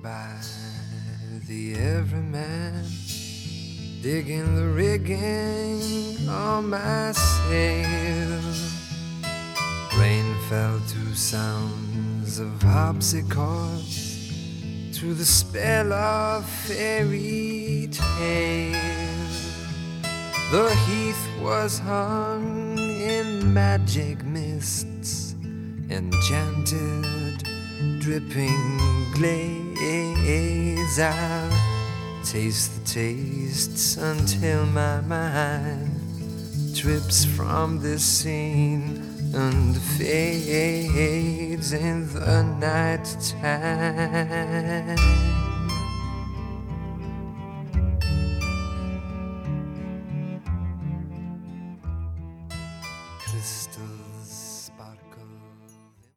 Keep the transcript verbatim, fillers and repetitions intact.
by the everyman, digging the rigging on my sail. Rain fell to sounds of harpsichords, to the spell of fairy tale. The heath was hung in magic mists, enchanted, dripping glaze. I'll taste the tastes until my mind trips from this scene and fades in the night time.